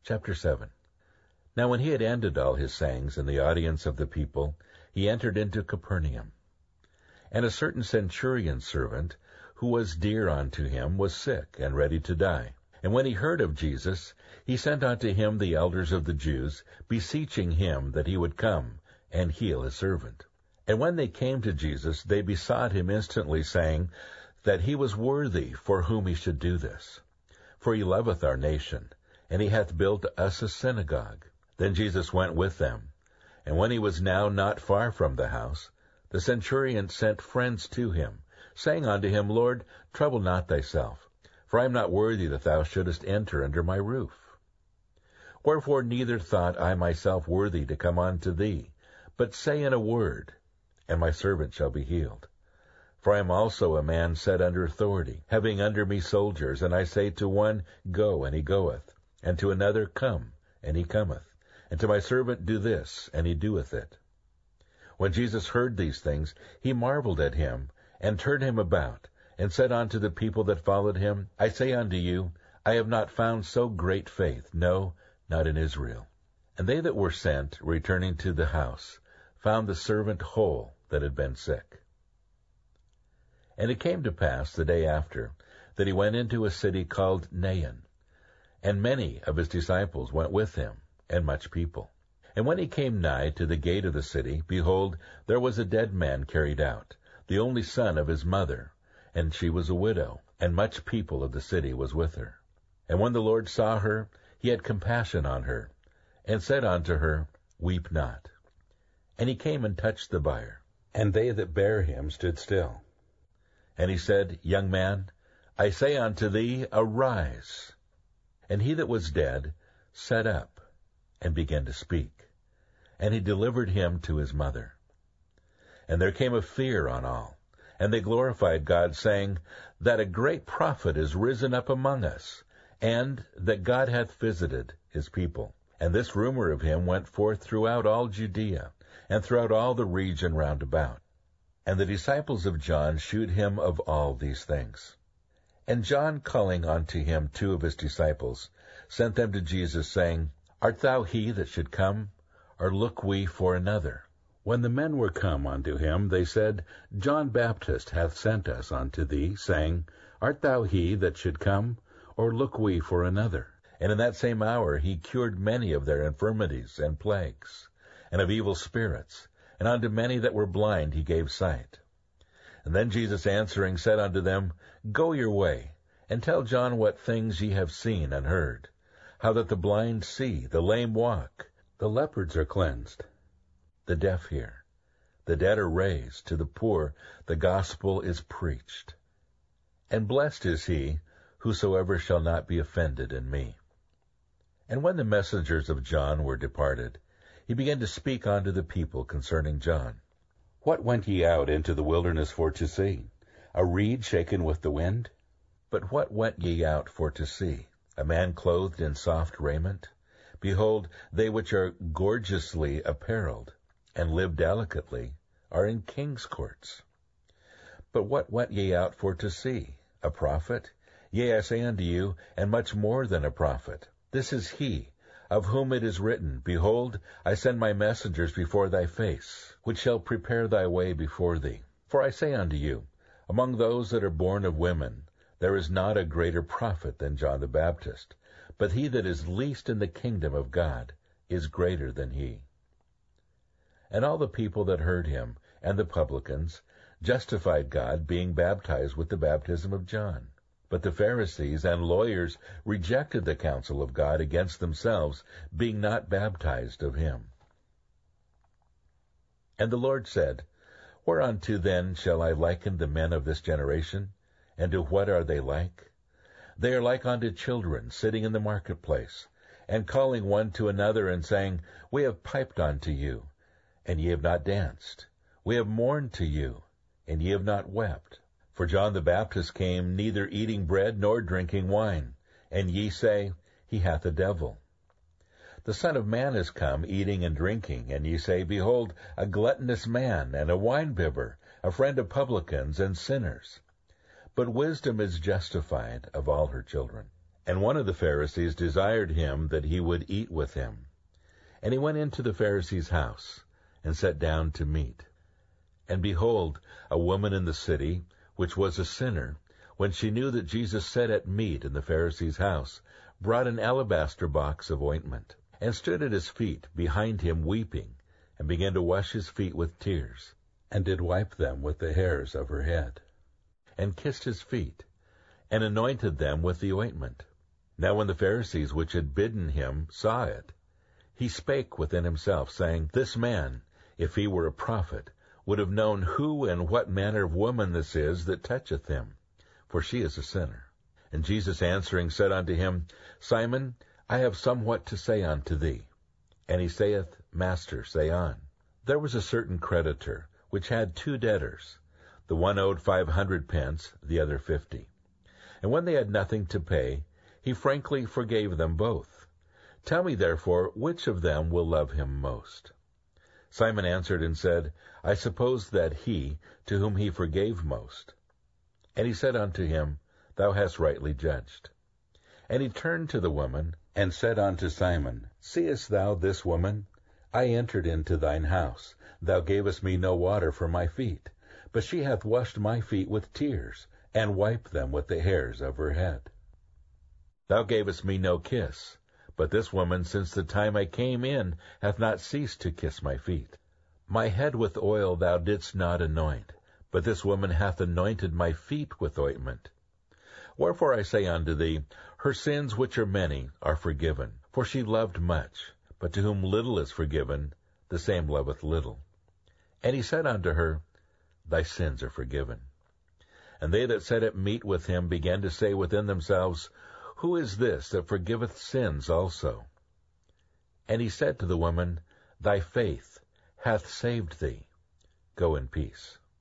Chapter 7. Now when he had ended all his sayings in the audience of the people, he entered into Capernaum. And a certain centurion's servant, who was dear unto him, was sick and ready to die. And when he heard of Jesus, he sent unto him the elders of the Jews, beseeching him that he would come and heal his servant. And when they came to Jesus, they besought him instantly, saying that he was worthy for whom he should do this. For he loveth our nation, and he hath built us a synagogue. Then Jesus went with them. And when he was now not far from the house, the centurion sent friends to him, saying unto him, Lord, trouble not thyself, for I am not worthy that thou shouldest enter under my roof. Wherefore neither thought I myself worthy to come unto thee, but say in a word, and my servant shall be healed. For I am also a man set under authority, having under me soldiers, and I say to one, Go, and he goeth, and to another, Come, and he cometh, and to my servant, Do this, and he doeth it. When Jesus heard these things, he marveled at him, and turned him about, and said unto the people that followed him, I say unto you, I have not found so great faith, no, not in Israel. And they that were sent, returning to the house, found the servant whole that had been sick. And it came to pass the day after, that he went into a city called Nain, and many of his disciples went with him, and much people. And when he came nigh to the gate of the city, behold, there was a dead man carried out, the only son of his mother, and she was a widow, and much people of the city was with her. And when the Lord saw her, he had compassion on her, and said unto her, Weep not. And he came and touched the bier, and they that bare him stood still. And he said, Young man, I say unto thee, arise. And he that was dead sat up, and began to speak. And he delivered him to his mother. And there came a fear on all, and they glorified God, saying, That a great prophet is risen up among us, and that God hath visited his people. And this rumor of him went forth throughout all Judea, and throughout all the region round about. And the disciples of John shewed him of all these things. And John, calling unto him 2 of his disciples, sent them to Jesus, saying, Art thou he that should come, or look we for another? When the men were come unto him, they said, John Baptist hath sent us unto thee, saying, Art thou he that should come, or look we for another? And in that same hour he cured many of their infirmities and plagues, and of evil spirits, and unto many that were blind he gave sight. And then Jesus answering said unto them, Go your way, and tell John what things ye have seen and heard, how that the blind see, the lame walk, the leopards are cleansed, the deaf hear, the dead are raised, to the poor the gospel is preached. And blessed is he whosoever shall not be offended in me. And when the messengers of John were departed, he began to speak unto the people concerning John. What went ye out into the wilderness for to see? A reed shaken with the wind? But what went ye out for to see? A man clothed in soft raiment? Behold, they which are gorgeously apparelled, and live delicately, are in king's courts. But what went ye out for to see? A prophet? Yea, I say unto you, and much more than a prophet. This is he, of whom it is written, Behold, I send my messengers before thy face, which shall prepare thy way before thee. For I say unto you, among those that are born of women, there is not a greater prophet than John the Baptist, but he that is least in the kingdom of God is greater than he. And all the people that heard him, and the publicans, justified God, being baptized with the baptism of John. But the Pharisees and lawyers rejected the counsel of God against themselves, being not baptized of him. And the Lord said, Whereunto then shall I liken the men of this generation? And to what are they like? They are like unto children sitting in the marketplace, and calling one to another, and saying, We have piped unto you, and ye have not danced. We have mourned to you, and ye have not wept. For John the Baptist came neither eating bread nor drinking wine, and ye say, He hath a devil. The Son of Man is come eating and drinking, and ye say, Behold, a gluttonous man, and a winebibber, a friend of publicans and sinners. But wisdom is justified of all her children. And one of the Pharisees desired him that he would eat with him. And he went into the Pharisee's house, and sat down to meat. And behold, a woman in the city, which was a sinner, when she knew that Jesus sat at meat in the Pharisee's house, brought an alabaster box of ointment, and stood at his feet behind him weeping, and began to wash his feet with tears, and did wipe them with the hairs of her head, and kissed his feet, and anointed them with the ointment. Now when the Pharisees which had bidden him saw it, he spake within himself, saying, This man, if he were a prophet, would have known who and what manner of woman this is that toucheth him, for she is a sinner. And Jesus answering said unto him, Simon, I have somewhat to say unto thee. And he saith, Master, say on. There was a certain creditor, which had 2 debtors. The one owed 500 pence, the other 50. And when they had nothing to pay, he frankly forgave them both. Tell me therefore, which of them will love him most? Simon answered and said, I suppose that he, to whom he forgave most. And he said unto him, Thou hast rightly judged. And he turned to the woman, and said unto Simon, Seest thou this woman? I entered into thine house. Thou gavest me no water for my feet, but she hath washed my feet with tears, and wiped them with the hairs of her head. Thou gavest me no kiss, but this woman, since the time I came in, hath not ceased to kiss my feet. My head with oil thou didst not anoint, but this woman hath anointed my feet with ointment. Wherefore I say unto thee, her sins which are many are forgiven, for she loved much. But to whom little is forgiven, the same loveth little. And he said unto her, Thy sins are forgiven. And they that sat at meat with him began to say within themselves, Who is this that forgiveth sins also? And he said to the woman, Thy faith hath saved thee. Go in peace.